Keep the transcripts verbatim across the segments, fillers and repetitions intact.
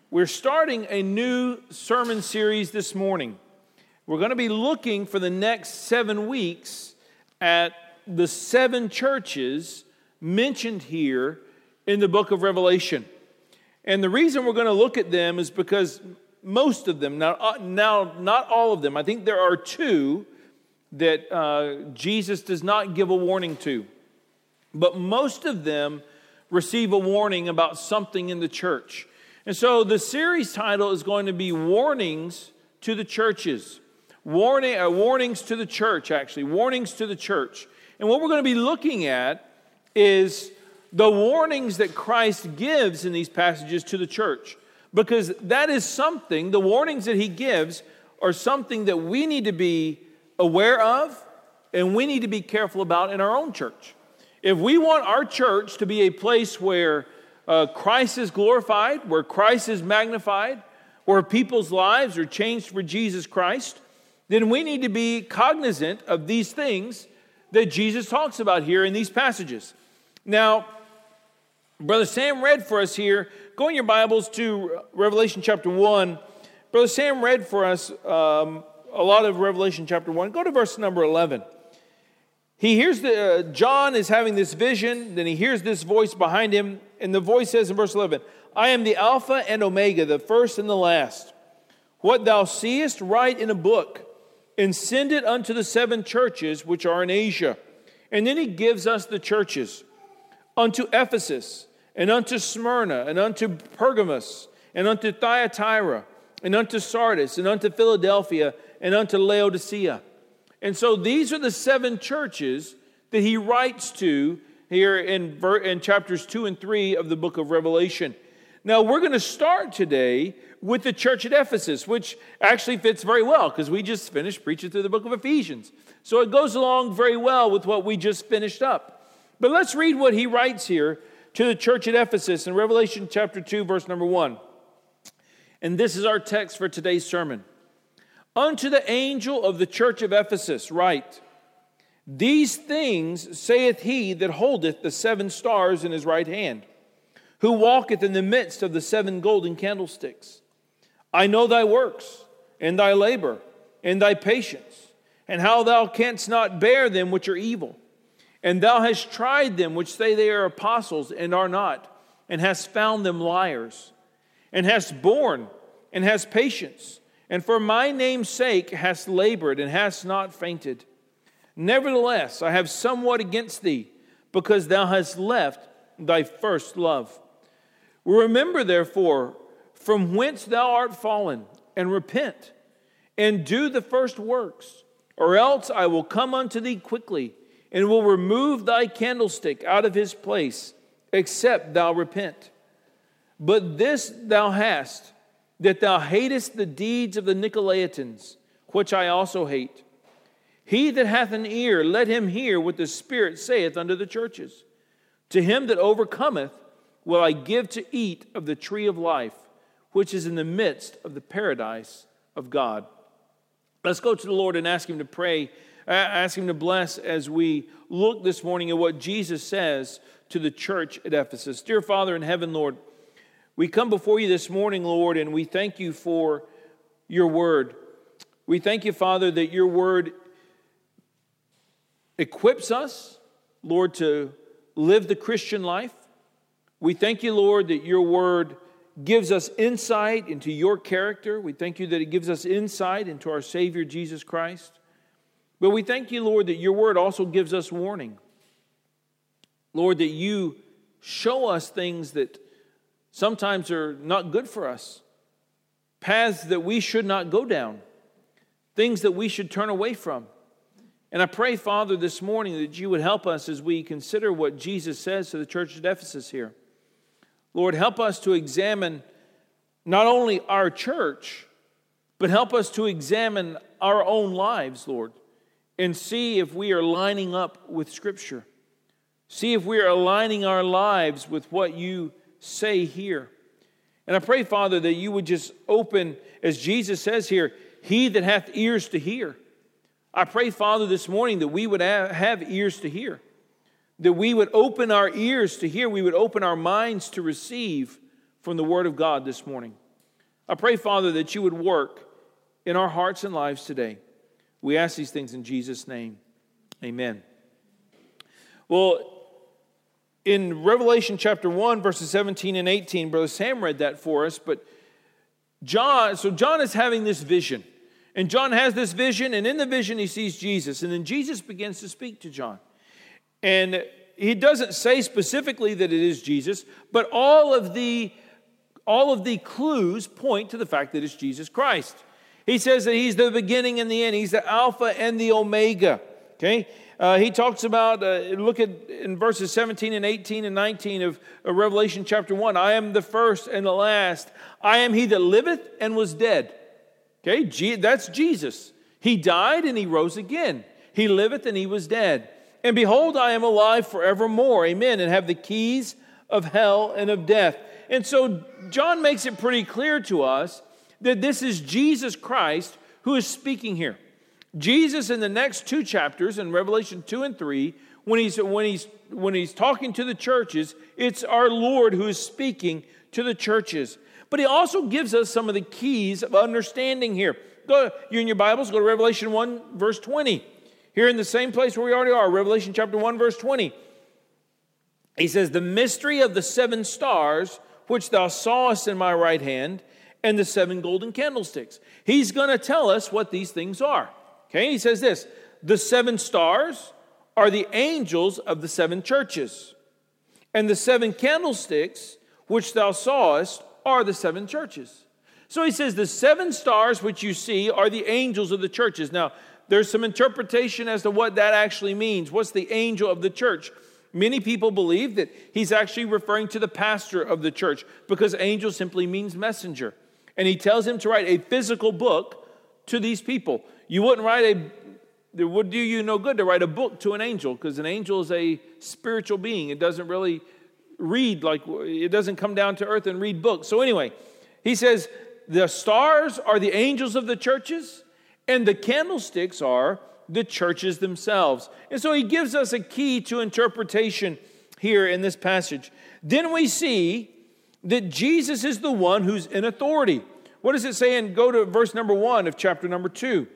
We're starting a new sermon series this morning. We're going to be looking for the next seven weeks at the seven churches mentioned here in the book of Revelation. And the reason we're going to look at them is because most of them, now, now not all of them, I think there are two that uh, Jesus does not give a warning to. But most of them receive a warning about something in the church. And so the series title is going to be Warnings to the Churches. Warning, uh, warnings to the church, actually. Warnings to the church. And what we're going to be looking at is the warnings that Christ gives in these passages to the church. Because that is something, the warnings that he gives are something that we need to be aware of and we need to be careful about in our own church. If we want our church to be a place where uh, Christ is glorified, where Christ is magnified, where people's lives are changed for Jesus Christ, then we need to be cognizant of these things that Jesus talks about here in these passages. Now, Brother Sam read for us here, go in your Bibles to Revelation chapter one. Brother Sam read for us um, a lot of Revelation chapter one. Go to verse number eleven. He hears the, uh, John is having this vision, then he hears this voice behind him, and the voice says in verse eleven, I am the Alpha and Omega, the first and the last. What thou seest, write in a book, and send it unto the seven churches which are in Asia. And then he gives us the churches. Unto Ephesus, and unto Smyrna, and unto Pergamos, and unto Thyatira, and unto Sardis, and unto Philadelphia, and unto Laodicea. And so these are the seven churches that he writes to here in, in chapters two and three of the book of Revelation. Now we're going to start today with the church at Ephesus, which actually fits very well because we just finished preaching through the book of Ephesians. So it goes along very well with what we just finished up. But let's read what he writes here to the church at Ephesus in Revelation chapter two, verse number one. And this is our text for today's sermon. Unto the angel of the church of Ephesus write, These things saith he that holdeth the seven stars in his right hand, who walketh in the midst of the seven golden candlesticks. I know thy works, and thy labor, and thy patience, and how thou canst not bear them which are evil. And thou hast tried them which say they are apostles, and are not, and hast found them liars, and hast borne, and hast patience, and for my name's sake hast labored, and hast not fainted. Nevertheless, I have somewhat against thee, because thou hast left thy first love. Remember, therefore, from whence thou art fallen, and repent, and do the first works, or else I will come unto thee quickly, and will remove thy candlestick out of his place, except thou repent. But this thou hast, that thou hatest the deeds of the Nicolaitans, which I also hate. He that hath an ear, let him hear what the Spirit saith unto the churches. To him that overcometh will I give to eat of the tree of life, which is in the midst of the paradise of God. Let's go to the Lord and ask him to pray, ask him to bless as we look this morning at what Jesus says to the church at Ephesus. Dear Father in heaven, Lord, we come before you this morning, Lord, and we thank you for your word. We thank you, Father, that your word equips us, Lord, to live the Christian life. We thank you, Lord, that your word gives us insight into your character. We thank you that it gives us insight into our Savior, Jesus Christ. But we thank you, Lord, that your word also gives us warning. Lord, that you show us things that sometimes are not good for us, paths that we should not go down, things that we should turn away from. And I pray, Father, this morning that you would help us as we consider what Jesus says to the church at Ephesus here. Lord, help us to examine not only our church, but help us to examine our own lives, Lord, and see if we are lining up with Scripture. See if we are aligning our lives with what you say here. And I pray, Father, that you would just open, as Jesus says here, he that hath ears to hear. I pray, Father, this morning that we would have ears to hear. That we would open our ears to hear. We would open our minds to receive from the Word of God this morning. I pray, Father, that you would work in our hearts and lives today. We ask these things in Jesus' name. Amen. Well, in Revelation chapter one, verses seventeen and eighteen, Brother Sam read that for us, but John, so John is having this vision. And John has this vision, and in the vision he sees Jesus. And then Jesus begins to speak to John. And he doesn't say specifically that it is Jesus, but all of the, all of the clues point to the fact that it's Jesus Christ. He says that he's the beginning and the end. He's the Alpha and the Omega. Okay? Uh, he talks about, uh, look at in verses seventeen and eighteen and nineteen of, of Revelation chapter one. I am the first and the last. I am he that liveth and was dead. Okay, that's Jesus. He died and he rose again. He liveth and he was dead. And behold, I am alive forevermore. Amen. And have the keys of hell and of death. And so John makes it pretty clear to us that this is Jesus Christ who is speaking here. Jesus in the next two chapters, in Revelation two and three, when he's, when he's, when he's talking to the churches, it's our Lord who is speaking to the churches. But he also gives us some of the keys of understanding here. Go, you in your Bibles, go to Revelation one, verse twenty. Here in the same place where we already are, Revelation chapter one, verse twenty. He says, the mystery of the seven stars, which thou sawest in my right hand, and the seven golden candlesticks. He's going to tell us what these things are. Okay, he says this, the seven stars are the angels of the seven churches, and the seven candlesticks, which thou sawest, are the seven churches. So he says the seven stars which you see are the angels of the churches. Now, there's some interpretation as to what that actually means. What's the angel of the church? Many people believe that he's actually referring to the pastor of the church because angel simply means messenger. And he tells him to write a physical book to these people. You wouldn't write a, it would do you no good to write a book to an angel because an angel is a spiritual being. It doesn't really read like, it doesn't come down to earth and read books. So anyway, he says the stars are the angels of the churches and the candlesticks are the churches themselves. And so he gives us a key to interpretation here in this passage. Then we see that Jesus is the one who's in authority. What does it say? And go to verse number one of chapter number two.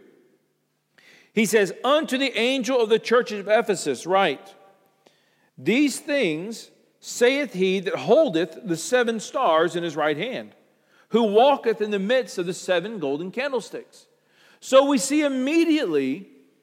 He says, unto the angel of the church of Ephesus write, these things saith he that holdeth the seven stars in his right hand, who walketh in the midst of the seven golden candlesticks. So we see immediately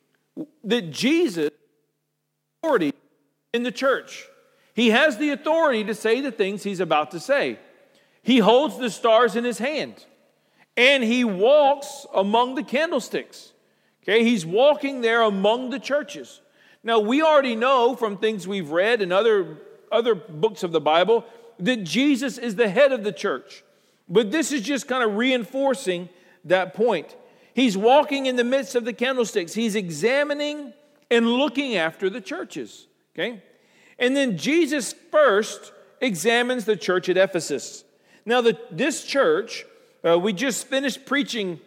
that Jesus has authority in the church. He has the authority to say the things he's about to say. He holds the stars in his hand, and he walks among the candlesticks. Okay, he's walking there among the churches. Now, we already know from things we've read in other other books of the Bible that Jesus is the head of the church. But this is just kind of reinforcing that point. He's walking in the midst of the candlesticks. He's examining and looking after the churches. Okay? And then Jesus first examines the church at Ephesus. Now, the, this church, uh, we just finished preaching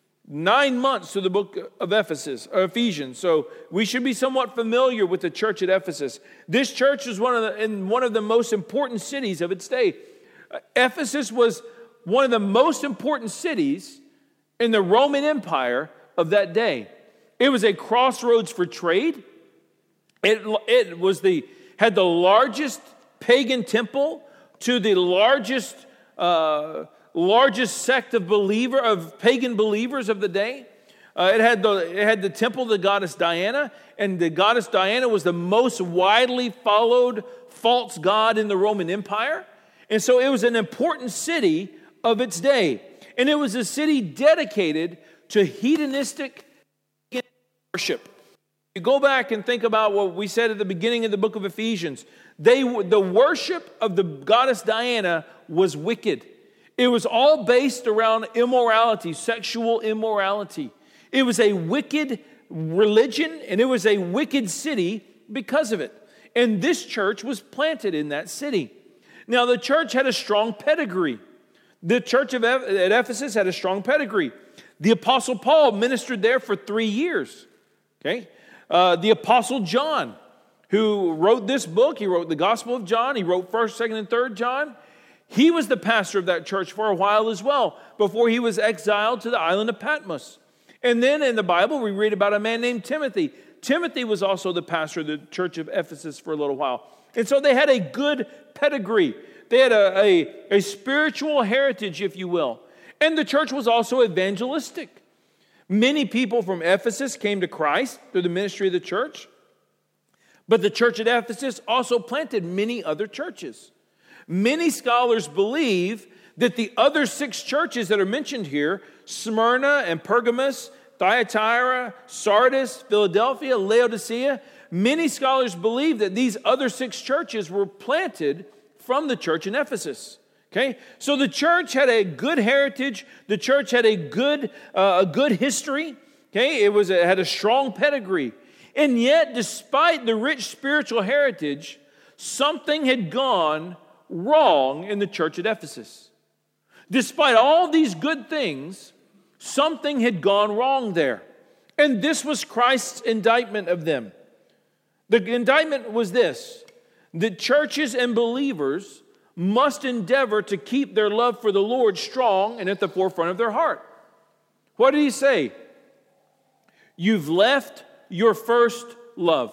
nine months to the book of Ephesus, or Ephesians. So we should be somewhat familiar with the church at Ephesus. This church was one of the, in one of the most important cities of its day. Uh, Ephesus was one of the most important cities in the Roman Empire of that day. It was a crossroads for trade. It, it was the had the largest pagan temple to the largest uh, largest sect of believer of pagan believers of the day. Uh, it had the it had the temple of the goddess Diana, and the goddess Diana was the most widely followed false god in the Roman Empire. And so it was an important city of its day. And it was a city dedicated to hedonistic worship. You go back and think about what we said at the beginning of the book of Ephesians. They, the worship of the goddess Diana was wicked. It was all based around immorality, sexual immorality. It was a wicked religion, and it was a wicked city because of it. And this church was planted in that city. Now, the church had a strong pedigree. The church of at Ephesus had a strong pedigree. The Apostle Paul ministered there for three years. Okay, uh, the Apostle John, who wrote this book, he wrote the Gospel of John. He wrote First, Second, and Third John. He was the pastor of that church for a while as well, before he was exiled to the island of Patmos. And then in the Bible, we read about a man named Timothy. Timothy was also the pastor of the church of Ephesus for a little while. And so they had a good pedigree. They had a, a, a spiritual heritage, if you will. And the church was also evangelistic. Many people from Ephesus came to Christ through the ministry of the church. But the church at Ephesus also planted many other churches. Many scholars believe that the other six churches that are mentioned here, Smyrna and Pergamos, Thyatira, Sardis, Philadelphia, Laodicea, many scholars believe that these other six churches were planted from the church in Ephesus. Okay, so the church had a good heritage. The church had a good, uh, a good history. Okay, it was it had a strong pedigree, and yet, despite the rich spiritual heritage, something had gone wrong in the church at Ephesus. Despite all these good things, something had gone wrong there. And this was Christ's indictment of them. The indictment was this: that churches and believers must endeavor to keep their love for the Lord strong and at the forefront of their heart. What did he say? You've left your first love.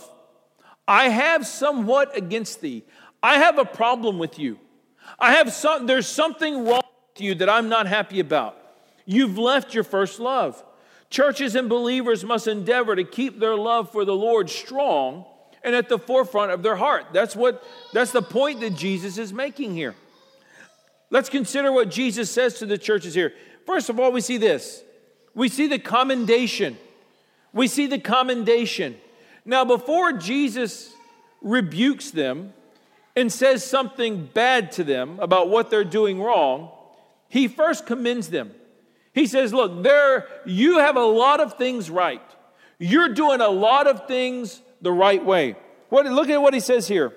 I have somewhat against thee. I have a problem with you. I have some, there's something wrong with you that I'm not happy about. You've left your first love. Churches and believers must endeavor to keep their love for the Lord strong and at the forefront of their heart. That's what, that's the point that Jesus is making here. Let's consider what Jesus says to the churches here. First of all, we see this. We see the commendation. We see the commendation. Now, before Jesus rebukes them and says something bad to them about what they're doing wrong, he first commends them. He says, look, there, you have a lot of things right. You're doing a lot of things the right way. What, look at what he says here.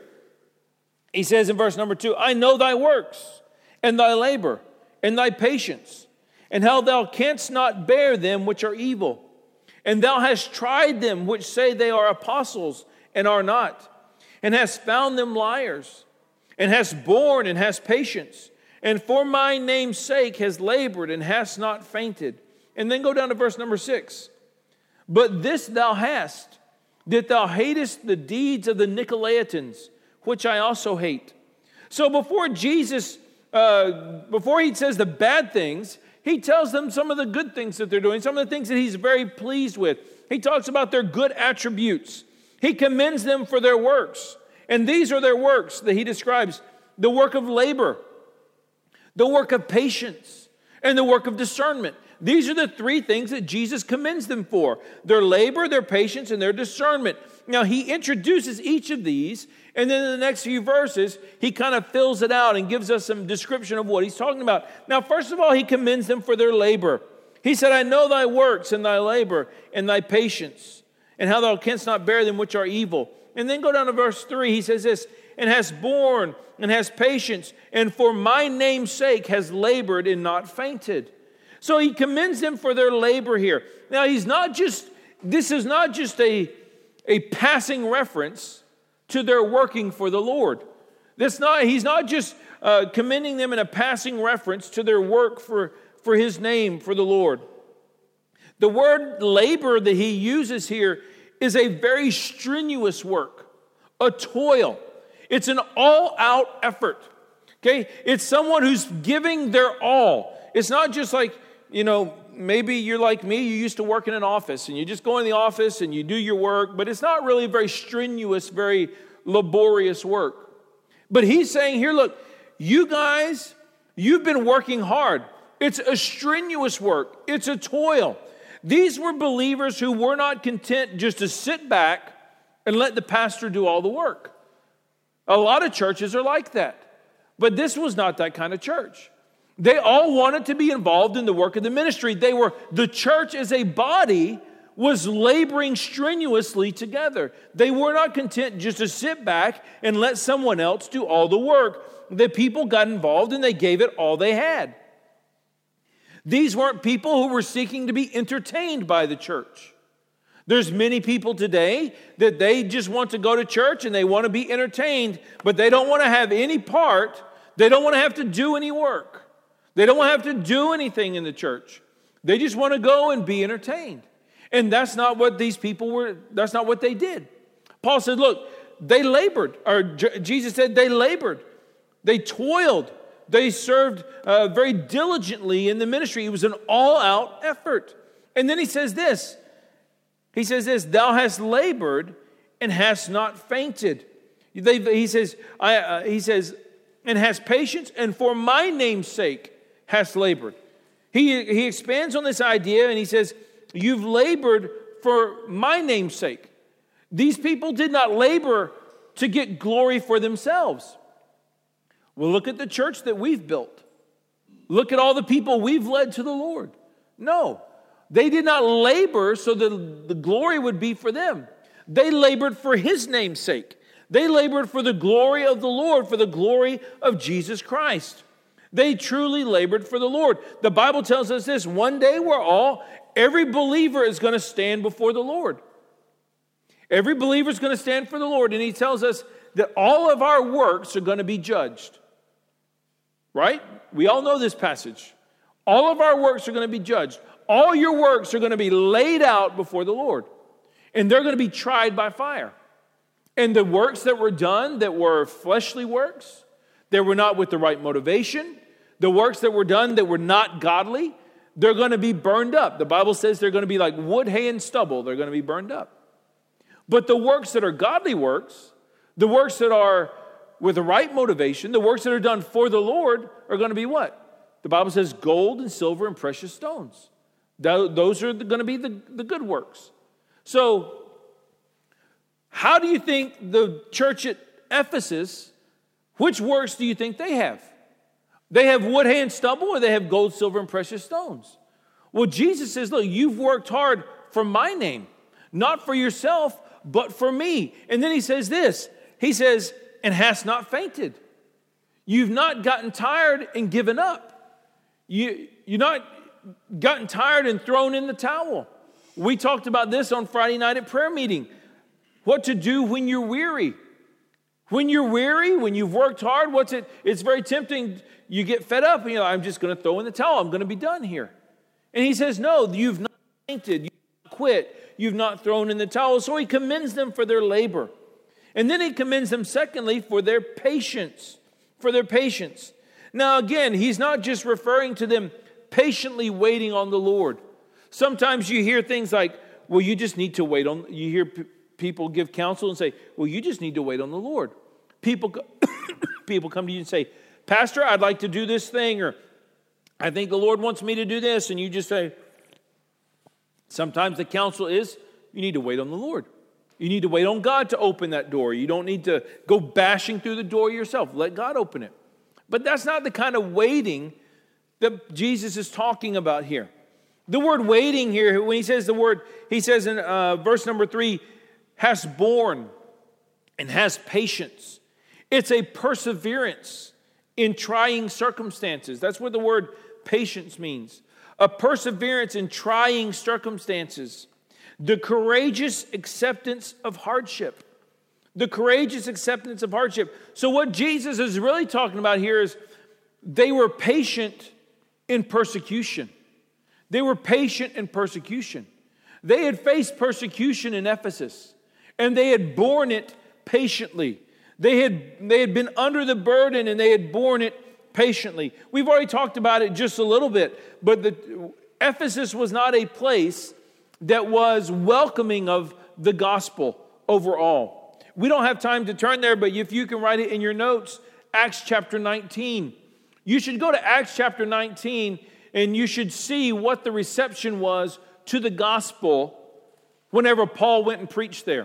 He says in verse number two, I know thy works and thy labor and thy patience, and how thou canst not bear them which are evil. And thou hast tried them which say they are apostles and are not, and hast found them liars, and hast borne and hast patience, and for my name's sake has labored and hast not fainted. And then go down to verse number six. But this thou hast, that thou hatest the deeds of the Nicolaitans, which I also hate. So before Jesus, uh, before he says the bad things, he tells them some of the good things that they're doing, some of the things that he's very pleased with. He talks about their good attributes. He commends them for their works. And these are their works that he describes: the work of labor, the work of patience, and the work of discernment. These are the three things that Jesus commends them for: their labor, their patience, and their discernment. Now, he introduces each of these, and then in the next few verses, he kind of fills it out and gives us some description of what he's talking about. Now, first of all, he commends them for their labor. He said, I know thy works and thy labor and thy patience, and how thou canst not bear them which are evil. And then go down to verse three, he says this, and hast borne and hast patience, and for my name's sake has labored and not fainted. So he commends them for their labor here. Now, he's not just, this is not just a, a passing reference to their working for the Lord. That's not, he's not just uh, commending them in a passing reference to their work for, for his name, for the Lord. The word labor that he uses here is a very strenuous work, a toil. It's an all-out effort. Okay? It's someone who's giving their all. It's not just like, you know, maybe you're like me, you used to work in an office and you just go in the office and you do your work, but it's not really very strenuous, very laborious work. But he's saying here, look, you guys, you've been working hard. It's a strenuous work. It's a toil. These were believers who were not content just to sit back and let the pastor do all the work. A lot of churches are like that. But this was not that kind of church. They all wanted to be involved in the work of the ministry. They were, the church as a body was laboring strenuously together. They were not content just to sit back and let someone else do all the work. The people got involved and they gave it all they had. These weren't people who were seeking to be entertained by the church. There's many people today that they just want to go to church and they want to be entertained, but they don't want to have any part. They don't want to have to do any work. They don't want to have to do anything in the church. They just want to go and be entertained. And that's not what these people were, that's not what they did. Paul said, look, they labored, or J- Jesus said they labored. They toiled. They served uh, very diligently in the ministry. It was an all-out effort. And then he says this. He says this, thou hast labored and hast not fainted. They, he says, I, uh, he says, and hast patience, and for my name's sake hast labored. He, he expands on this idea, and he says, you've labored for my name's sake. These people did not labor to get glory for themselves. Well, look at the church that we've built. Look at all the people we've led to the Lord. No, they did not labor so that the glory would be for them. They labored for His name's sake. They labored for the glory of the Lord, for the glory of Jesus Christ. They truly labored for the Lord. The Bible tells us this, one day we're all, every believer is going to stand before the Lord. Every believer is going to stand for the Lord. And He tells us that all of our works are going to be judged. Right? We all know this passage. All of our works are going to be judged. All your works are going to be laid out before the Lord. And they're going to be tried by fire. And the works that were done that were fleshly works, that were not with the right motivation, the works that were done that were not godly, they're going to be burned up. The Bible says they're going to be like wood, hay, and stubble. They're going to be burned up. But the works that are godly works, the works that are with the right motivation, the works that are done for the Lord are going to be what? The Bible says gold and silver and precious stones. Those are going to be the, the good works. So, how do you think the church at Ephesus, which works do you think they have? They have wood, hay, and stubble, or they have gold, silver, and precious stones? Well, Jesus says, look, you've worked hard for my name, not for yourself, but for me. And then he says this, he says, and hast not fainted. You've not gotten tired and given up. You, you're not gotten tired and thrown in the towel. We talked about this on Friday night at prayer meeting. What to do when you're weary. When you're weary, when you've worked hard, what's it? It's very tempting. You get fed up and you're like, I'm just going to throw in the towel. I'm going to be done here. And he says, no, you've not fainted. You've not quit. You've not thrown in the towel. So he commends them for their labor. And then he commends them, secondly, for their patience. For their patience. Now, again, he's not just referring to them patiently waiting on the Lord. Sometimes you hear things like, well, you just need to wait on, you hear p- people give counsel and say, well, you just need to wait on the Lord. People, people come to you and say, Pastor, I'd like to do this thing, or I think the Lord wants me to do this. And you just say, sometimes the counsel is, you need to wait on the Lord. You need to wait on God to open that door. You don't need to go bashing through the door yourself. Let God open it. But that's not the kind of waiting that Jesus is talking about here. The word waiting here, when he says the word, he says in uh, verse number three, has borne and has patience. It's a perseverance in trying circumstances. That's what the word patience means. A perseverance in trying circumstances. The courageous acceptance of hardship. The courageous acceptance of hardship. So what Jesus is really talking about here is they were patient in persecution. They were patient in persecution. They had faced persecution in Ephesus, and they had borne it patiently. They had, they had been under the burden, and they had borne it patiently. We've already talked about it just a little bit, but the, Ephesus was not a place that was welcoming of the gospel overall. We don't have time to turn there, but if you can write it in your notes, Acts chapter nineteen. You should go to Acts chapter nineteen, and you should see what the reception was to the gospel whenever Paul went and preached there.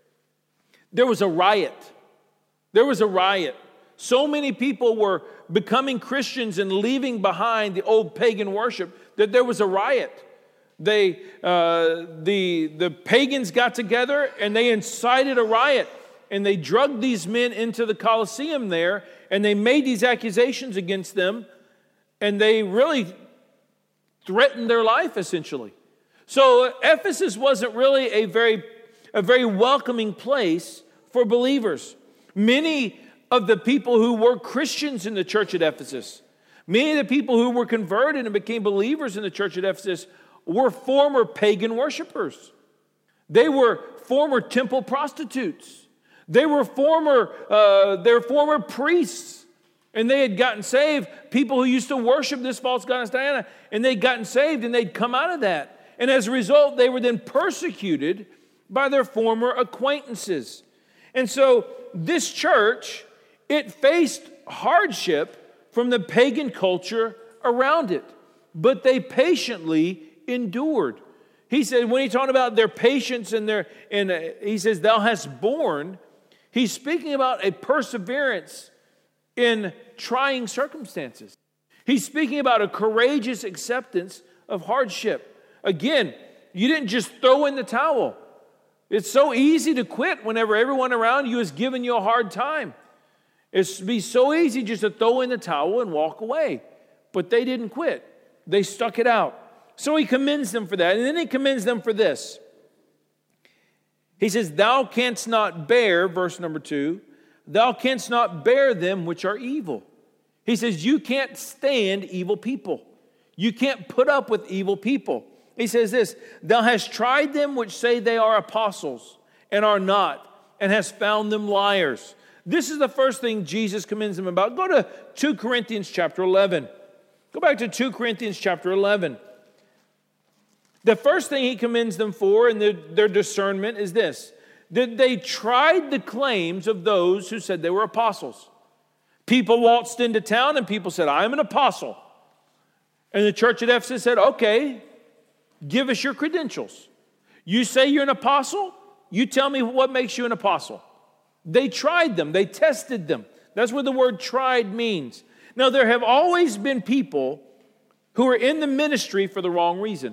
There was a riot. There was a riot. So many people were becoming Christians and leaving behind the old pagan worship that there was a riot. They, uh, the, the pagans got together and they incited a riot. And they drugged these men into the Colosseum there, and they made these accusations against them, and they really threatened their life, essentially. So Ephesus wasn't really a very, a very welcoming place for believers. Many of the people who were Christians in the church at Ephesus, many of the people who were converted and became believers in the church at Ephesus were former pagan worshipers. They were former temple prostitutes. They were former, uh, they're former priests. And they had gotten saved. People who used to worship this false goddess Diana, and they'd gotten saved and they'd come out of that. And as a result, they were then persecuted by their former acquaintances. And so this church, it faced hardship from the pagan culture around it, but they patiently endured. He said, when he talked about their patience and their, and uh, he says, thou hast borne, he's speaking about a perseverance in trying circumstances. He's speaking about a courageous acceptance of hardship. Again, you didn't just throw in the towel. It's so easy to quit whenever everyone around you is giving you a hard time. It'd be so easy just to throw in the towel and walk away. But they didn't quit. They stuck it out. So he commends them for that. And then he commends them for this. He says, thou canst not bear, verse number two, thou canst not bear them which are evil. He says, you can't stand evil people. You can't put up with evil people. He says this, thou hast tried them which say they are apostles and are not, and hast found them liars. This is the first thing Jesus commends them about. Go to two Corinthians chapter eleven. Go back to two Corinthians chapter eleven. The first thing he commends them for in their, their discernment is this, that they tried the claims of those who said they were apostles. People waltzed into town and people said, I am an apostle. And the church at Ephesus said, okay, give us your credentials. You say you're an apostle? You tell me what makes you an apostle. They tried them. They tested them. That's what the word tried means. Now, there have always been people who are in the ministry for the wrong reason.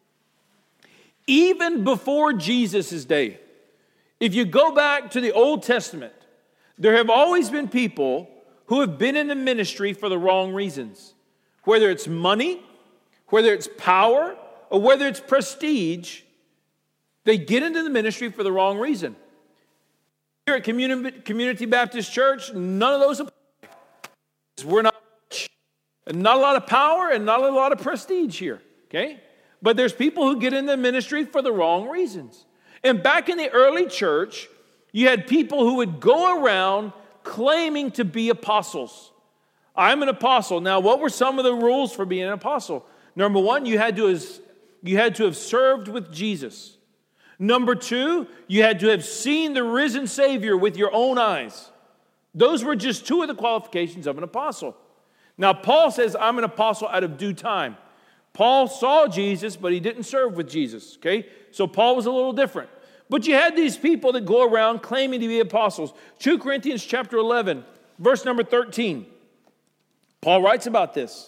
Even before Jesus' day, if you go back to the Old Testament, there have always been people who have been in the ministry for the wrong reasons. Whether it's money, whether it's power, or whether it's prestige, they get into the ministry for the wrong reason. Here at Community Baptist Church, none of those apply. We're not rich, and not a lot of power, and not a lot of prestige here, okay? But there's people who get in the ministry for the wrong reasons. And back in the early church, you had people who would go around claiming to be apostles. I'm an apostle. Now, what were some of the rules for being an apostle? Number one, you had to have, you had to have served with Jesus. Number two, you had to have seen the risen Savior with your own eyes. Those were just two of the qualifications of an apostle. Now, Paul says, I'm an apostle out of due time. Paul saw Jesus, but he didn't serve with Jesus, okay? So Paul was a little different. But you had these people that go around claiming to be apostles. two Corinthians chapter eleven, verse number thirteen. Paul writes about this.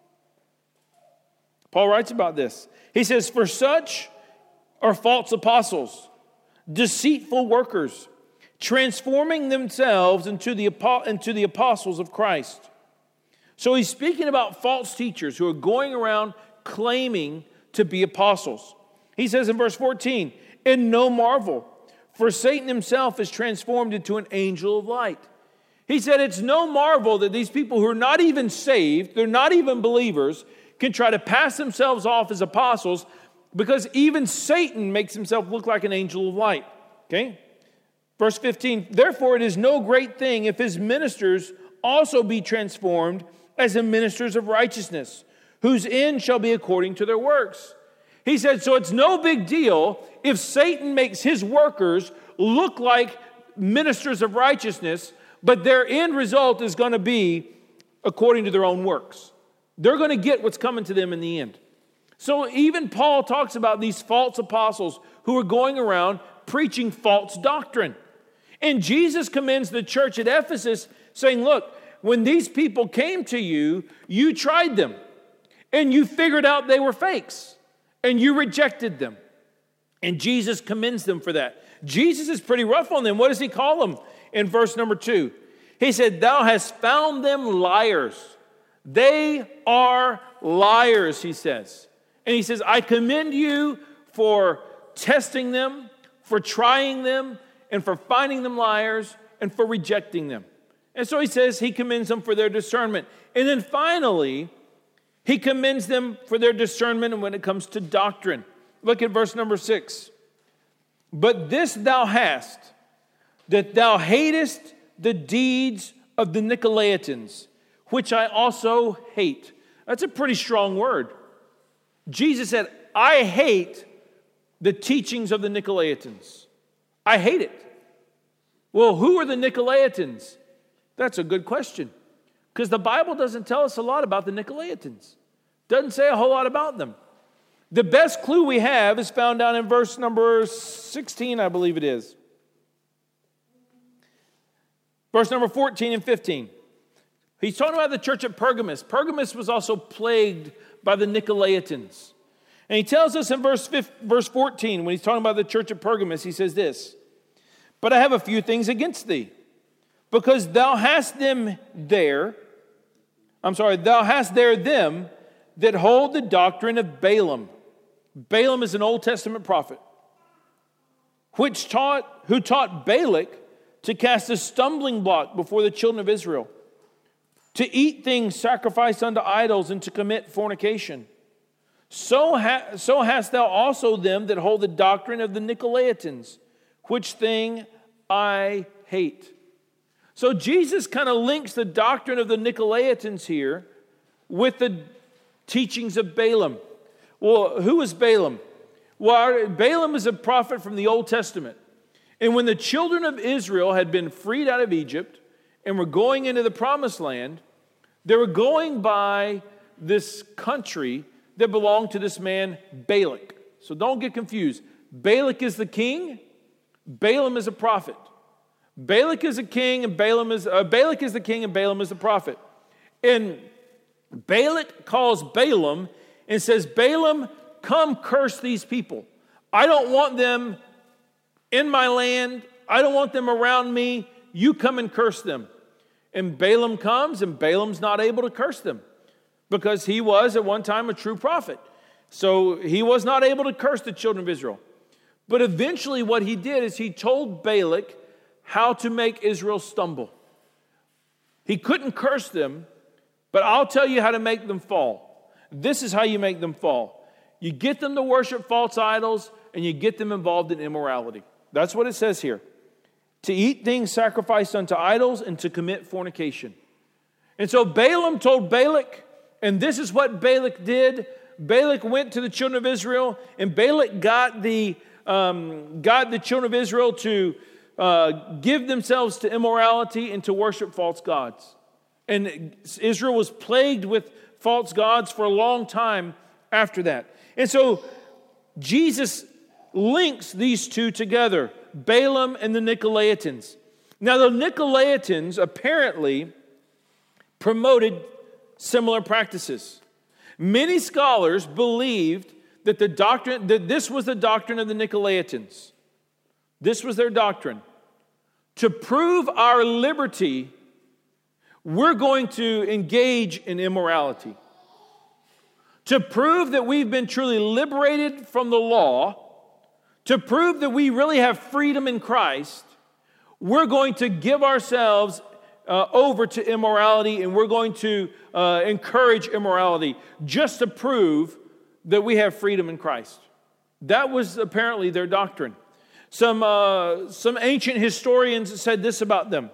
Paul writes about this. He says, for such are false apostles, deceitful workers, transforming themselves into the, into the apostles of Christ. So he's speaking about false teachers who are going around claiming to be apostles. He says in verse fourteen, and no marvel, for Satan himself is transformed into an angel of light. He said it's no marvel that these people who are not even saved, they're not even believers, can try to pass themselves off as apostles, because even Satan makes himself look like an angel of light. Okay? Verse fifteen, therefore it is no great thing if his ministers also be transformed as the ministers of righteousness, whose end shall be according to their works. He said, so it's no big deal if Satan makes his workers look like ministers of righteousness, but their end result is going to be according to their own works. They're going to get what's coming to them in the end. So even Paul talks about these false apostles who are going around preaching false doctrine. And Jesus commends the church at Ephesus saying, look, when these people came to you, you tried them and you figured out they were fakes and you rejected them. And Jesus commends them for that. Jesus is pretty rough on them. What does he call them in verse number two? He said, thou hast found them liars. They are liars, he says. And he says, I commend you for testing them, for trying them, and for finding them liars, and for rejecting them. And so he says he commends them for their discernment. And then finally, he commends them for their discernment when it comes to doctrine. Look at verse number six. But this thou hast, that thou hatest the deeds of the Nicolaitans, which I also hate. That's a pretty strong word. Jesus said, I hate the teachings of the Nicolaitans. I hate it. Well, who are the Nicolaitans? That's a good question. Because the Bible doesn't tell us a lot about the Nicolaitans. Doesn't say a whole lot about them. The best clue we have is found down in verse number sixteen, I believe it is. Verse number fourteen and fifteen. He's talking about the church at Pergamos. Pergamos was also plagued by the Nicolaitans. And he tells us in verse verse fourteen, when he's talking about the church at Pergamos, he says this, but I have a few things against thee, because thou hast them there, I'm sorry, thou hast there them that hold the doctrine of Balaam. Balaam is an Old Testament prophet, which taught, who taught Balak to cast a stumbling block before the children of Israel, to eat things sacrificed unto idols, and to commit fornication. So, ha- so hast thou also them that hold the doctrine of the Nicolaitans, which thing I hate. So Jesus kind of links the doctrine of the Nicolaitans here with the teachings of Balaam. Well, who is Balaam? Well, Balaam is a prophet from the Old Testament. And when the children of Israel had been freed out of Egypt and were going into the promised land, they were going by this country that belonged to this man, Balak. So don't get confused. Balak is the king. Balaam is a prophet. Balak is a king, and Balaam is uh, Balak is the king, and Balaam is the prophet. And Balak calls Balaam and says, Balaam, come curse these people. I don't want them in my land. I don't want them around me. You come and curse them. And Balaam comes, and Balaam's not able to curse them because he was at one time a true prophet. So he was not able to curse the children of Israel. But eventually what he did is he told Balak how to make Israel stumble. He couldn't curse them, but I'll tell you how to make them fall. This is how you make them fall. You get them to worship false idols, and you get them involved in immorality. That's what it says here. To eat things sacrificed unto idols, and to commit fornication. And so Balaam told Balak, and this is what Balak did. Balak went to the children of Israel, and Balak got the, um, got the children of Israel to uh, give themselves to immorality and to worship false gods. And Israel was plagued with false gods for a long time after that. And so Jesus links these two together, Balaam and the Nicolaitans. Now the Nicolaitans apparently promoted similar practices. Many scholars believed that the doctrine, that this was the doctrine of the Nicolaitans. This was their doctrine. To prove our liberty, we're going to engage in immorality. To prove that we've been truly liberated from the law, to prove that we really have freedom in Christ, we're going to give ourselves uh, over to immorality, and we're going to uh, encourage immorality just to prove that we have freedom in Christ. That was apparently their doctrine. Some, uh, some ancient historians said this about them.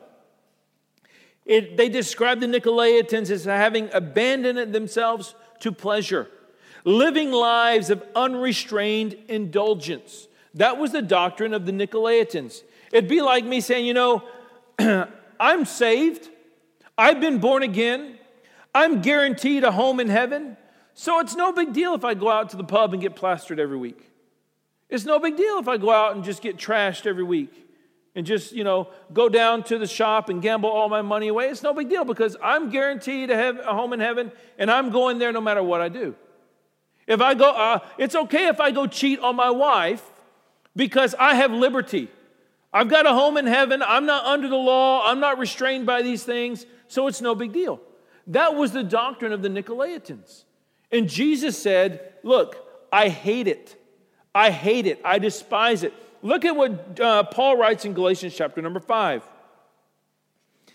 It, they described the Nicolaitans as having abandoned themselves to pleasure, living lives of unrestrained indulgence. That was the doctrine of the Nicolaitans. It'd be like me saying, you know, I'm saved. I've been born again. I'm guaranteed a home in heaven. So it's no big deal if I go out to the pub and get plastered every week. It's no big deal if I go out and just get trashed every week. And just, you know, go down to the shop and gamble all my money away. It's no big deal because I'm guaranteed to have a home in heaven, and I'm going there no matter what I do. If I go, uh, it's okay if I go cheat on my wife because I have liberty. I've got a home in heaven. I'm not under the law. I'm not restrained by these things, so it's no big deal. That was the doctrine of the Nicolaitans. And Jesus said, look, I hate it. I hate it. I despise it. Look at what uh, Paul writes in Galatians chapter number five.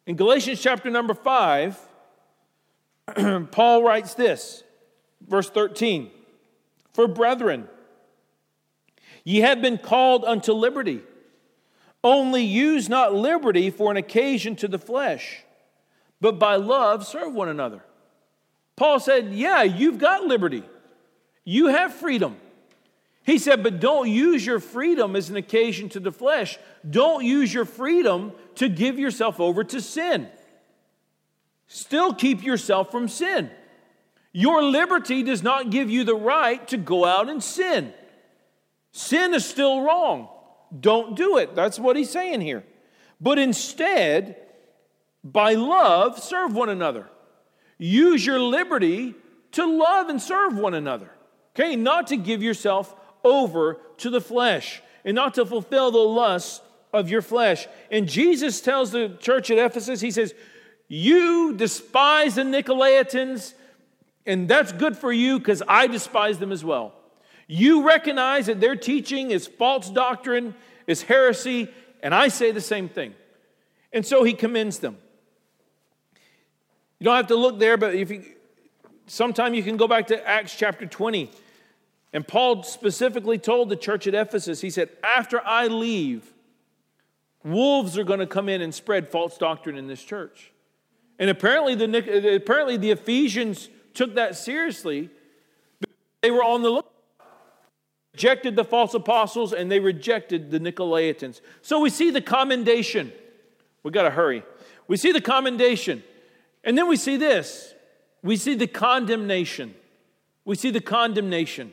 In Galatians chapter number five, Paul writes this, verse thirteen, "For brethren, ye have been called unto liberty. Only use not liberty for an occasion to the flesh, but by love serve one another." Paul said, yeah, you've got liberty. You have freedom. He said, but don't use your freedom as an occasion to the flesh. Don't use your freedom to give yourself over to sin. Still keep yourself from sin. Your liberty does not give you the right to go out and sin. Sin is still wrong. Don't do it. That's what he's saying here. But instead, by love, serve one another. Use your liberty to love and serve one another. Okay, not to give yourself over to the flesh and not to fulfill the lusts of your flesh. And Jesus tells the church at Ephesus, he says, you despise the Nicolaitans, and that's good for you because I despise them as well. You recognize that their teaching is false doctrine, is heresy, and I say the same thing. And so he commends them. You don't have to look there, but if you, sometime you can go back to Acts chapter twenty. And Paul specifically told the church at Ephesus, he said, after I leave, wolves are going to come in and spread false doctrine in this church. And apparently the, apparently the Ephesians took that seriously. They were on the look. Rejected the false apostles and they rejected the Nicolaitans. So we see the commendation. We got to hurry. We see the commendation. And then we see this. We see the condemnation. We see the condemnation.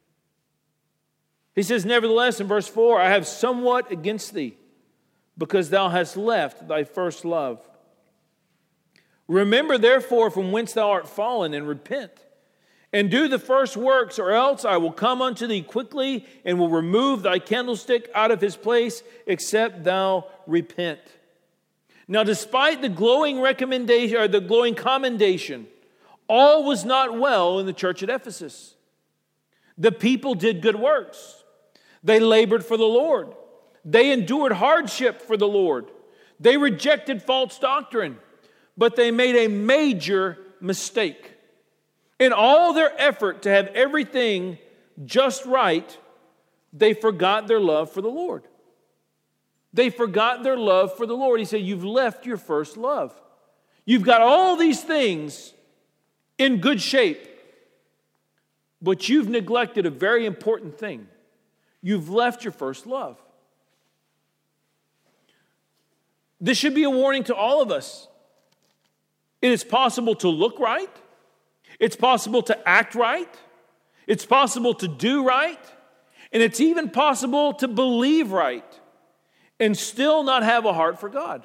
He says, nevertheless, in verse four, I have somewhat against thee, because thou hast left thy first love. Remember, therefore, from whence thou art fallen, and repent. And do the first works, or else I will come unto thee quickly, and will remove thy candlestick out of his place, except thou repent. Now, despite the glowing recommendation, or the glowing commendation, all was not well in the church at Ephesus. The people did good works. They labored for the Lord. They endured hardship for the Lord. They rejected false doctrine, but they made a major mistake. In all their effort to have everything just right, they forgot their love for the Lord. They forgot their love for the Lord. He said, you've left your first love. You've got all these things in good shape, but you've neglected a very important thing. You've left your first love. This should be a warning to all of us. It is possible to look right. It's possible to act right. It's possible to do right. And it's even possible to believe right and still not have a heart for God.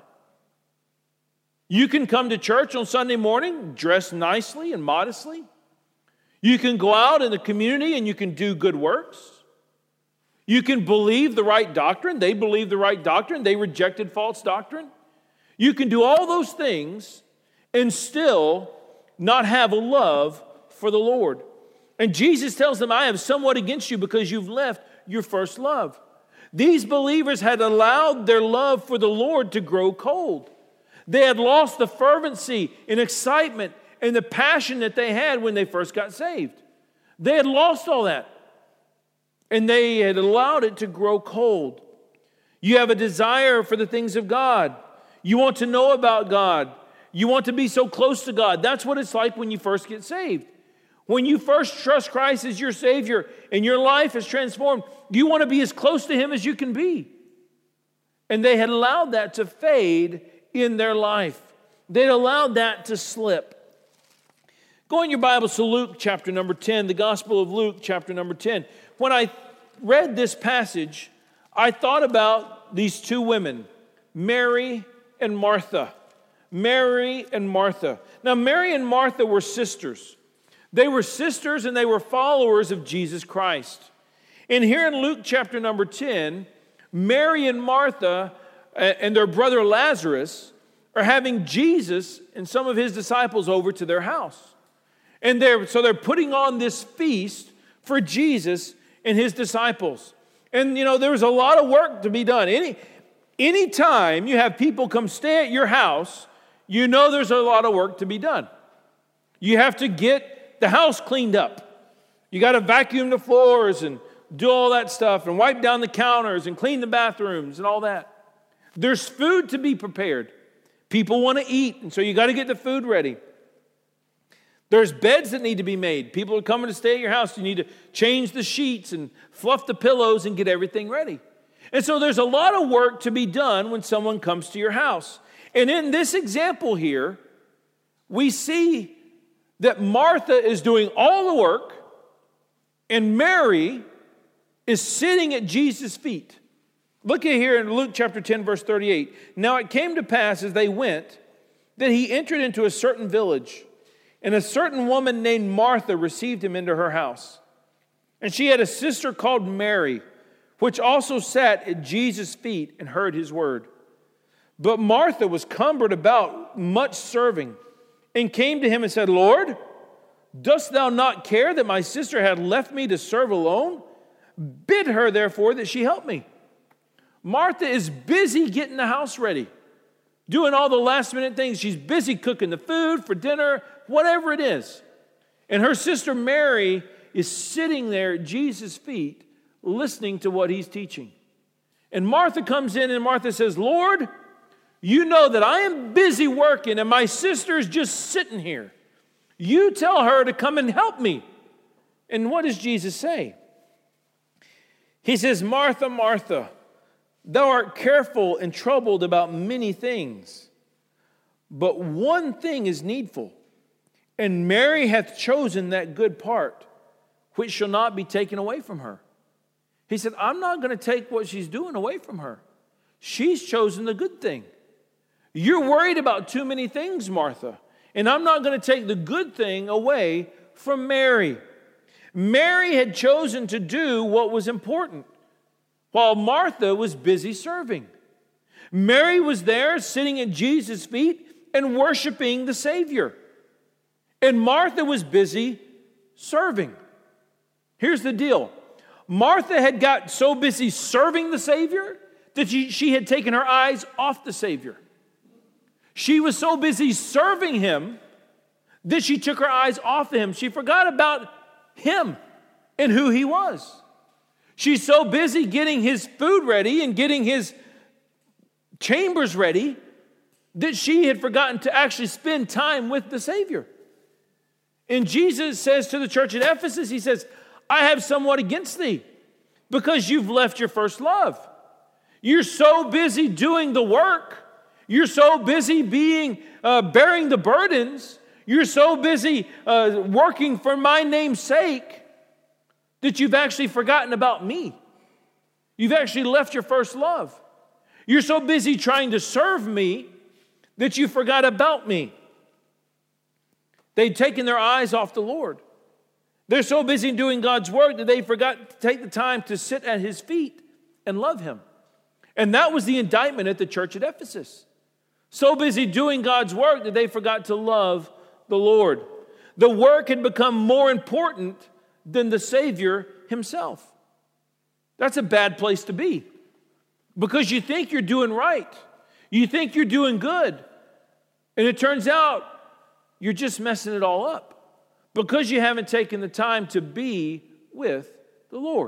You can come to church on Sunday morning dressed nicely and modestly. You can go out in the community and you can do good works. You can believe the right doctrine. They believe the right doctrine. They rejected false doctrine. You can do all those things and still not have a love for the Lord. And Jesus tells them, I have somewhat against you because you've left your first love. These believers had allowed their love for the Lord to grow cold. They had lost the fervency and excitement and the passion that they had when they first got saved. They had lost all that. And they had allowed it to grow cold. You have a desire for the things of God. You want to know about God. You want to be so close to God. That's what it's like when you first get saved. When you first trust Christ as your Savior and your life is transformed, you want to be as close to Him as you can be. And they had allowed that to fade in their life. They'd allowed that to slip. Go in your Bibles to Luke chapter number ten, the Gospel of Luke chapter number ten. When I read this passage, I thought about these two women, Mary and Martha. Mary and Martha. Now, Mary and Martha were sisters. They were sisters and they were followers of Jesus Christ. And here in Luke chapter number ten, Mary and Martha and their brother Lazarus are having Jesus and some of his disciples over to their house. And they're, so they're putting on this feast for Jesus and his disciples. And, you know, there was a lot of work to be done. Any anytime you have people come stay at your house, you know there's a lot of work to be done. You have to get the house cleaned up. You got to vacuum the floors and do all that stuff and wipe down the counters and clean the bathrooms and all that. There's food to be prepared. People want to eat, and so you got to get the food ready. There's beds that need to be made. People are coming to stay at your house. You need to change the sheets and fluff the pillows and get everything ready. And so there's a lot of work to be done when someone comes to your house. And in this example here, we see that Martha is doing all the work and Mary is sitting at Jesus' feet. Look at here in Luke chapter ten, verse thirty-eight. Now it came to pass as they went that he entered into a certain village, and a certain woman named Martha received him into her house. And she had a sister called Mary, which also sat at Jesus' feet and heard his word. But Martha was cumbered about much serving, and came to him and said, Lord, dost thou not care that my sister had left me to serve alone? Bid her, therefore, that she help me. Martha is busy getting the house ready, doing all the last minute things. She's busy cooking the food for dinner, whatever it is. And her sister Mary is sitting there at Jesus' feet, listening to what he's teaching. And Martha comes in and Martha says, Lord, you know that I am busy working and my sister is just sitting here. You tell her to come and help me. And what does Jesus say? He says, Martha, Martha, thou art careful and troubled about many things, but one thing is needful, and Mary hath chosen that good part, which shall not be taken away from her. He said, I'm not going to take what she's doing away from her. She's chosen the good thing. You're worried about too many things, Martha, and I'm not going to take the good thing away from Mary. Mary had chosen to do what was important, while Martha was busy serving. Mary was there sitting at Jesus' feet and worshiping the Savior. And Martha was busy serving. Here's the deal. Martha had got so busy serving the Savior that she, she had taken her eyes off the Savior. She was so busy serving him that she took her eyes off of him. She forgot about him and who he was. She's so busy getting his food ready and getting his chambers ready that she had forgotten to actually spend time with the Savior. And Jesus says to the church at Ephesus, he says, I have somewhat against thee because you've left your first love. You're so busy doing the work. You're so busy being uh, bearing the burdens. You're so busy uh, working for my name's sake that you've actually forgotten about me. You've actually left your first love. You're so busy trying to serve me that you forgot about me. They'd taken their eyes off the Lord. They're so busy doing God's work that they forgot to take the time to sit at his feet and love him. And that was the indictment at the church at Ephesus. So busy doing God's work that they forgot to love the Lord. The work had become more important than the Savior himself. That's a bad place to be, because you think you're doing right. You think you're doing good. And it turns out you're just messing it all up because you haven't taken the time to be with the Lord.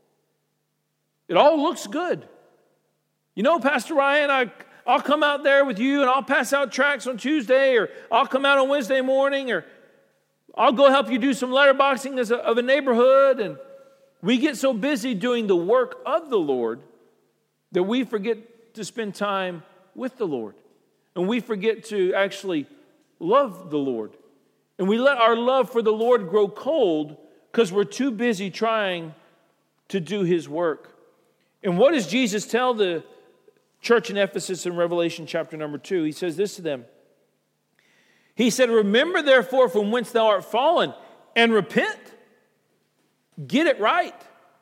It all looks good. You know, Pastor Ryan, I, I'll come out there with you and I'll pass out tracts on Tuesday, or I'll come out on Wednesday morning, or I'll go help you do some letterboxing as a, of a neighborhood. And we get so busy doing the work of the Lord that we forget to spend time with the Lord. And we forget to actually love the Lord. And we let our love for the Lord grow cold because we're too busy trying to do his work. And what does Jesus tell the church in Ephesus in Revelation chapter number two? He says this to them. He said, remember therefore from whence thou art fallen, and repent. Get it right.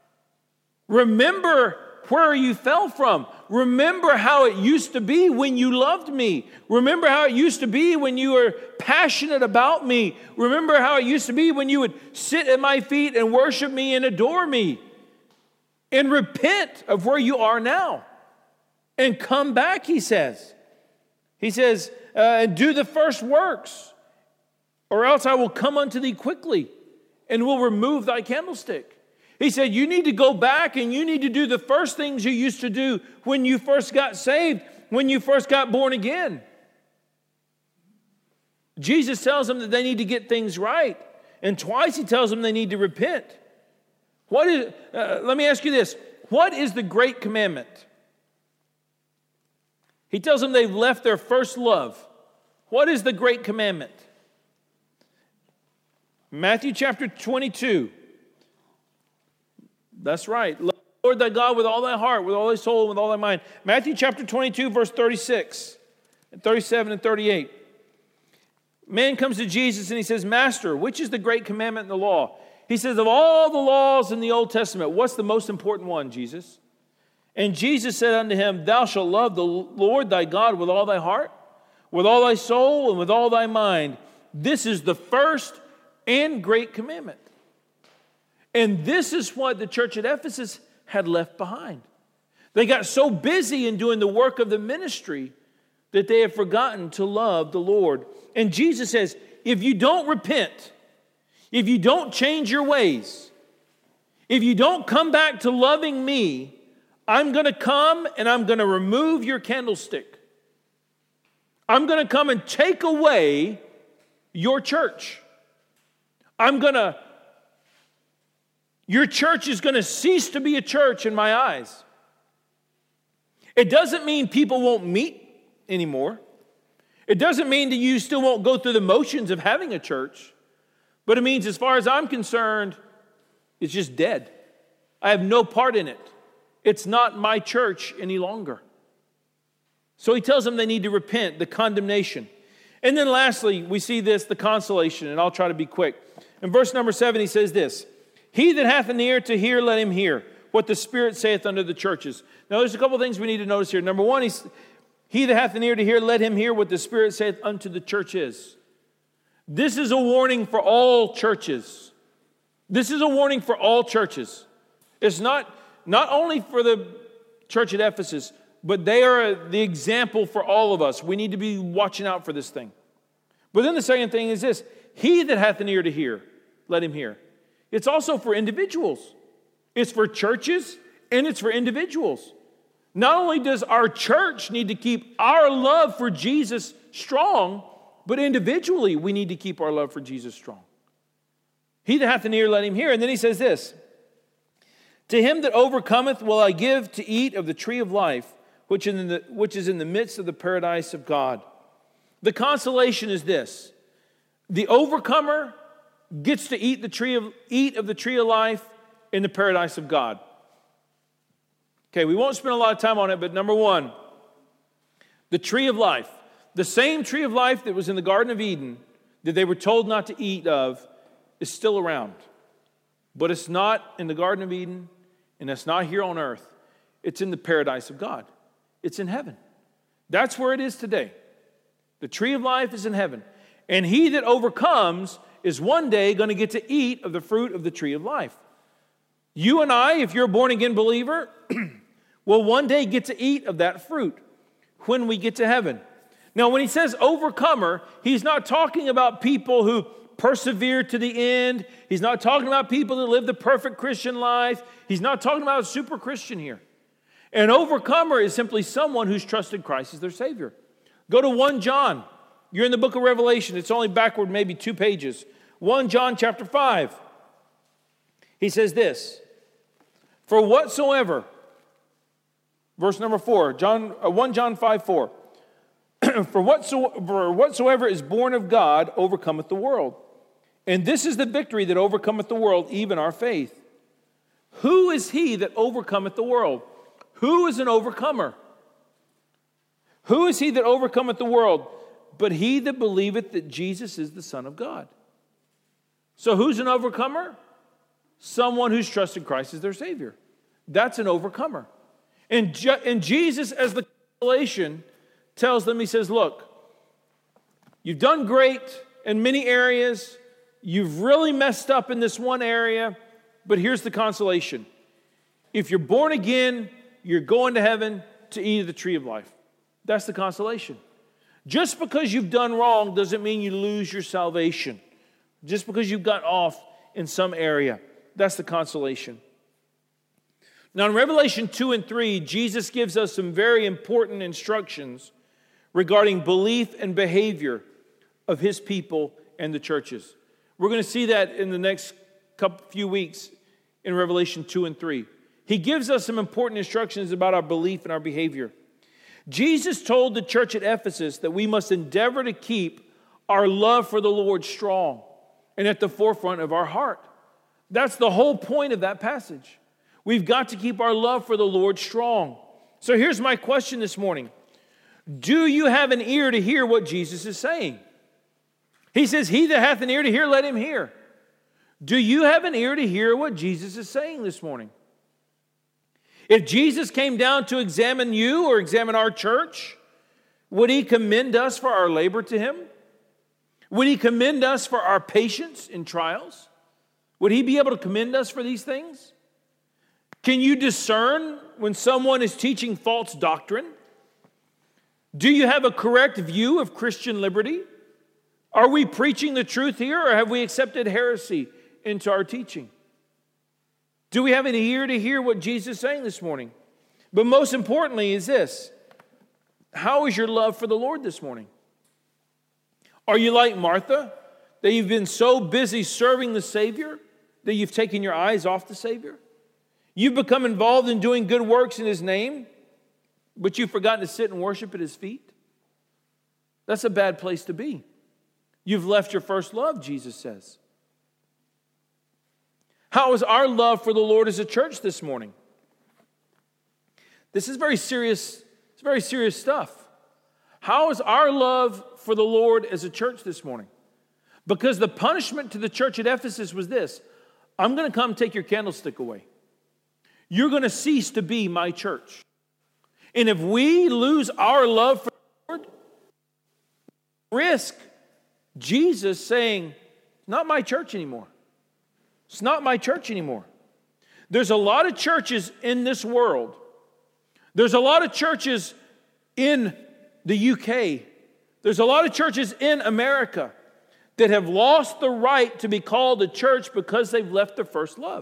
Remember where you fell from. Remember how it used to be when you loved me. Remember how it used to be when you were passionate about me. Remember how it used to be when you would sit at my feet and worship me and adore me. And repent of where you are now. And come back, he says. He says, uh, do the first works, or else I will come unto thee quickly and will remove thy candlestick. He said, you need to go back and you need to do the first things you used to do when you first got saved, when you first got born again. Jesus tells them that they need to get things right. And twice he tells them they need to repent. What is? Uh, let me ask you this. What is the great commandment? He tells them they've left their first love. What is the great commandment? Matthew chapter twenty-two. That's right. Love the Lord thy God with all thy heart, with all thy soul, and with all thy mind. Matthew chapter twenty-two, verse thirty-six, and thirty-seven and thirty-eight. Man comes to Jesus and he says, Master, which is the great commandment in the law? He says, of all the laws in the Old Testament, what's the most important one, Jesus? And Jesus said unto him, Thou shalt love the Lord thy God with all thy heart, with all thy soul, and with all thy mind. This is the first and great commandment. And this is what the church at Ephesus had left behind. They got so busy in doing the work of the ministry that they have forgotten to love the Lord. And Jesus says, if you don't repent, if you don't change your ways, if you don't come back to loving me, I'm going to come and I'm going to remove your candlestick. I'm going to come and take away your church. I'm going to, your church is going to cease to be a church in my eyes. It doesn't mean people won't meet anymore. It doesn't mean that you still won't go through the motions of having a church. But it means, as far as I'm concerned, it's just dead. I have no part in it. It's not my church any longer. So he tells them they need to repent, the condemnation. And then lastly, we see this, the consolation, and I'll try to be quick. In verse number seven, he says this, He that hath an ear to hear, let him hear what the Spirit saith unto the churches. Now, there's a couple of things we need to notice here. Number one, he's, he that hath an ear to hear, let him hear what the Spirit saith unto the churches. This is a warning for all churches. This is a warning for all churches. It's not, not only for the church at Ephesus, but they are the example for all of us. We need to be watching out for this thing. But then the second thing is this, he that hath an ear to hear, let him hear. It's also for individuals. It's for churches and it's for individuals. Not only does our church need to keep our love for Jesus strong, but individually we need to keep our love for Jesus strong. He that hath an ear, let him hear. And then he says this, To him that overcometh will I give to eat of the tree of life, which, in the, which is in the midst of the paradise of God. The consolation is this. The overcomer gets to eat the tree of eat of the tree of life in the paradise of God. Okay, we won't spend a lot of time on it, but number one, the tree of life. The same tree of life that was in the Garden of Eden that they were told not to eat of is still around. But it's not in the Garden of Eden, and it's not here on earth. It's in the paradise of God. It's in heaven. That's where it is today. The tree of life is in heaven. And he that overcomes is one day going to get to eat of the fruit of the tree of life. You and I, if you're a born-again believer, will one day get to eat of that fruit when we get to heaven. Now, when he says overcomer, he's not talking about people who persevere to the end. He's not talking about people that live the perfect Christian life. He's not talking about a super Christian here. An overcomer is simply someone who's trusted Christ as their Savior. Go to First John. You're in the book of Revelation. It's only backward maybe two pages. First John chapter five. He says this, For whatsoever, verse number four, John, uh, First John five, four. For whatsoever, for whatsoever is born of God overcometh the world. And this is the victory that overcometh the world, even our faith. Who is he that overcometh the world? Who is an overcomer? Who is he that overcometh the world? But he that believeth that Jesus is the Son of God. So who's an overcomer? Someone who's trusted Christ as their Savior. That's an overcomer. And, Je- and Jesus, as the consolation, tells them, he says, look, you've done great in many areas. You've really messed up in this one area. But here's the consolation. If you're born again, you're going to heaven to eat of the tree of life. That's the consolation. Just because you've done wrong doesn't mean you lose your salvation. Just because you've got off in some area. That's the consolation. Now in Revelation two and three, Jesus gives us some very important instructions regarding belief and behavior of His people and the churches. We're going to see that in the next couple few weeks in Revelation two and three. He gives us some important instructions about our belief and our behavior. Jesus told the church at Ephesus that we must endeavor to keep our love for the Lord strong and at the forefront of our heart. That's the whole point of that passage. We've got to keep our love for the Lord strong. So here's my question this morning. Do you have an ear to hear what Jesus is saying? He says, he that hath an ear to hear, let him hear. Do you have an ear to hear what Jesus is saying this morning? If Jesus came down to examine you or examine our church, would He commend us for our labor to Him? Would He commend us for our patience in trials? Would He be able to commend us for these things? Can you discern when someone is teaching false doctrine? Do you have a correct view of Christian liberty? Are we preaching the truth here, or have we accepted heresy into our teaching? Do we have an ear to hear what Jesus is saying this morning? But most importantly is this: how is your love for the Lord this morning? Are you like Martha, that you've been so busy serving the Savior that you've taken your eyes off the Savior? You've become involved in doing good works in His name, but you've forgotten to sit and worship at His feet? That's a bad place to be. You've left your first love, Jesus says. How is our love for the Lord as a church this morning? This is very serious, it's very serious stuff. How is our love for the Lord as a church this morning? Because the punishment to the church at Ephesus was this: I'm going to come take your candlestick away. You're going to cease to be my church. And if we lose our love for the Lord, risk Jesus saying, not my church anymore. It's not my church anymore. There's a lot of churches in this world. There's a lot of churches in the U K. There's a lot of churches in America that have lost the right to be called a church because they've left their first love.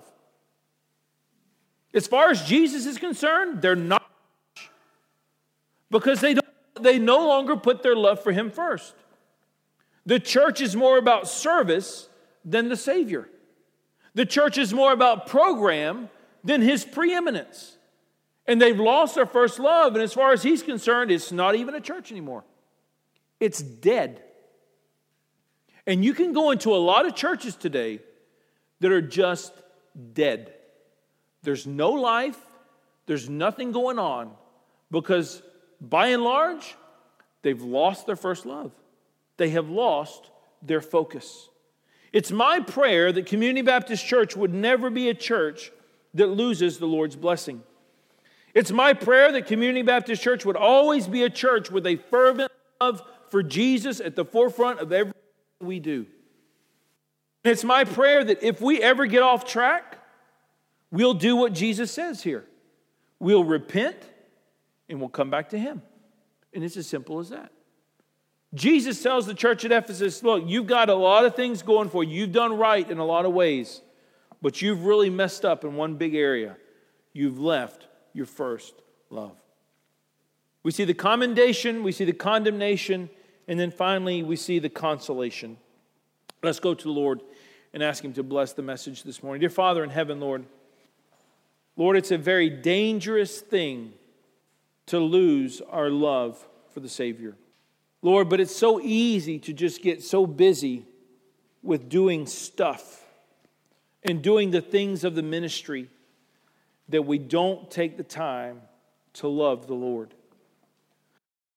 As far as Jesus is concerned, they're not, because they don't, they no longer put their love for Him first. The church is more about service than the Savior. The church is more about program than His preeminence. And they've lost their first love, and as far as He's concerned, it's not even a church anymore. It's dead. And you can go into a lot of churches today that are just dead. There's no life, there's nothing going on, because by and large, they've lost their first love. They have lost their focus. It's my prayer that Community Baptist Church would never be a church that loses the Lord's blessing. It's my prayer that Community Baptist Church would always be a church with a fervent love for Jesus at the forefront of everything we do. And it's my prayer that if we ever get off track, we'll do what Jesus says here. We'll repent and we'll come back to Him. And it's as simple as that. Jesus tells the church at Ephesus, look, you've got a lot of things going for you. You've done right in a lot of ways, but you've really messed up in one big area. You've left your first love. We see the commendation, we see the condemnation, and then finally we see the consolation. Let's go to the Lord and ask Him to bless the message this morning. Dear Father in heaven, Lord, Lord, it's a very dangerous thing to lose our love for the Savior. Lord, but it's so easy to just get so busy with doing stuff and doing the things of the ministry that we don't take the time to love the Lord.